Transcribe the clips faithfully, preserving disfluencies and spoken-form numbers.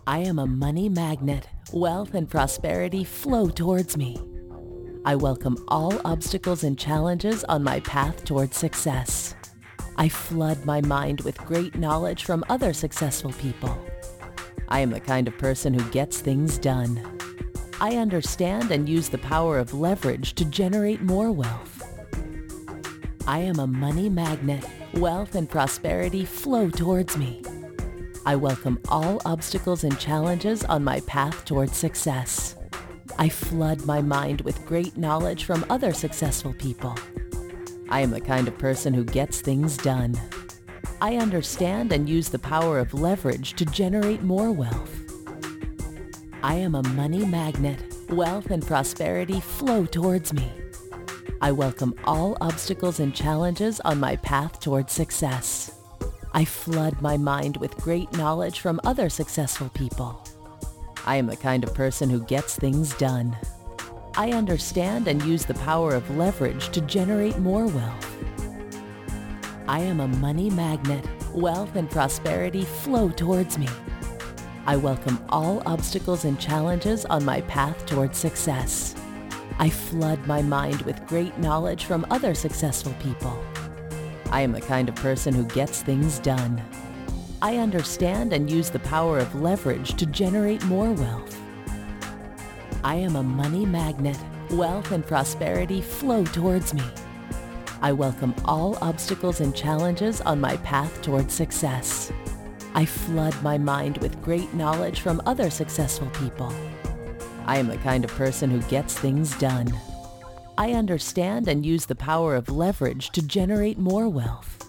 I am a money magnet. Wealth and prosperity flow towards me. I welcome all obstacles and challenges on my path towards success. I flood my mind with great knowledge from other successful people. I am the kind of person who gets things done. I understand and use the power of leverage to generate more wealth. I am a money magnet. Wealth and prosperity flow towards me. I welcome all obstacles and challenges on my path towards success. I flood my mind with great knowledge from other successful people. I am the kind of person who gets things done. I understand and use the power of leverage to generate more wealth. I am a money magnet. Wealth and prosperity flow towards me. I welcome all obstacles and challenges on my path towards success. I flood my mind with great knowledge from other successful people. I am the kind of person who gets things done. I understand and use the power of leverage to generate more wealth. I am a money magnet. Wealth and prosperity flow towards me. I welcome all obstacles and challenges on my path towards success. I flood my mind with great knowledge from other successful people. I am the kind of person who gets things done. I understand and use the power of leverage to generate more wealth. I am a money magnet. Wealth and prosperity flow towards me. I welcome all obstacles and challenges on my path towards success. I flood my mind with great knowledge from other successful people. I am the kind of person who gets things done. I understand and use the power of leverage to generate more wealth.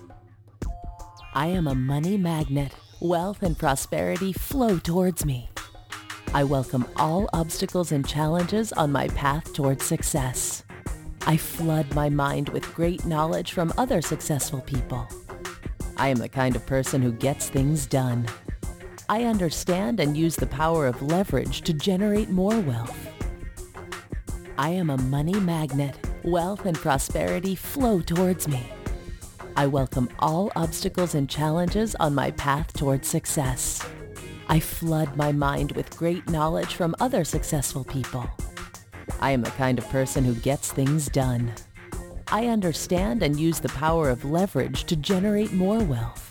I am a money magnet. Wealth and prosperity flow towards me. I welcome all obstacles and challenges on my path towards success. I flood my mind with great knowledge from other successful people. I am the kind of person who gets things done. I understand and use the power of leverage to generate more wealth. I am a money magnet. Wealth and prosperity flow towards me. I welcome all obstacles and challenges on my path towards success. I flood my mind with great knowledge from other successful people. I am the kind of person who gets things done. I understand and use the power of leverage to generate more wealth.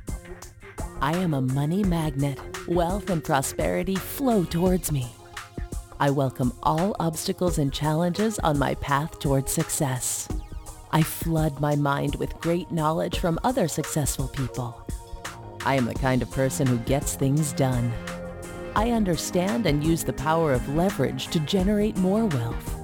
I am a money magnet. Wealth and prosperity flow towards me. I welcome all obstacles and challenges on my path towards success. I flood my mind with great knowledge from other successful people. I am the kind of person who gets things done. I understand and use the power of leverage to generate more wealth.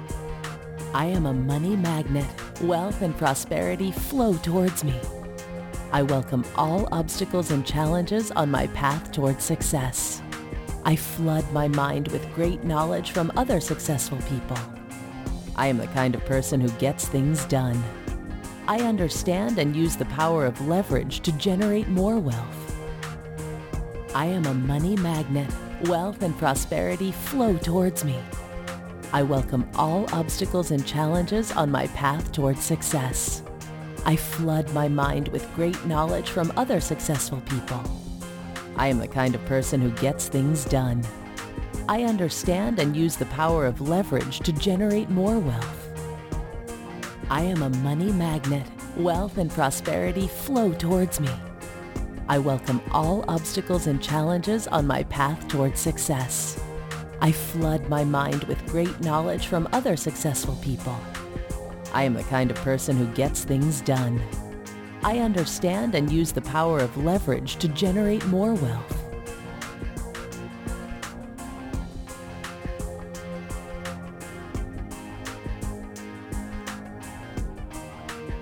I am a money magnet. Wealth and prosperity flow towards me. I welcome all obstacles and challenges on my path towards success. I flood my mind with great knowledge from other successful people. I am the kind of person who gets things done. I understand and use the power of leverage to generate more wealth. I am a money magnet. Wealth and prosperity flow towards me. I welcome all obstacles and challenges on my path towards success. I flood my mind with great knowledge from other successful people. I am the kind of person who gets things done. I understand and use the power of leverage to generate more wealth. I am a money magnet. Wealth and prosperity flow towards me. I welcome all obstacles and challenges on my path towards success. I flood my mind with great knowledge from other successful people. I am the kind of person who gets things done. I understand and use the power of leverage to generate more wealth.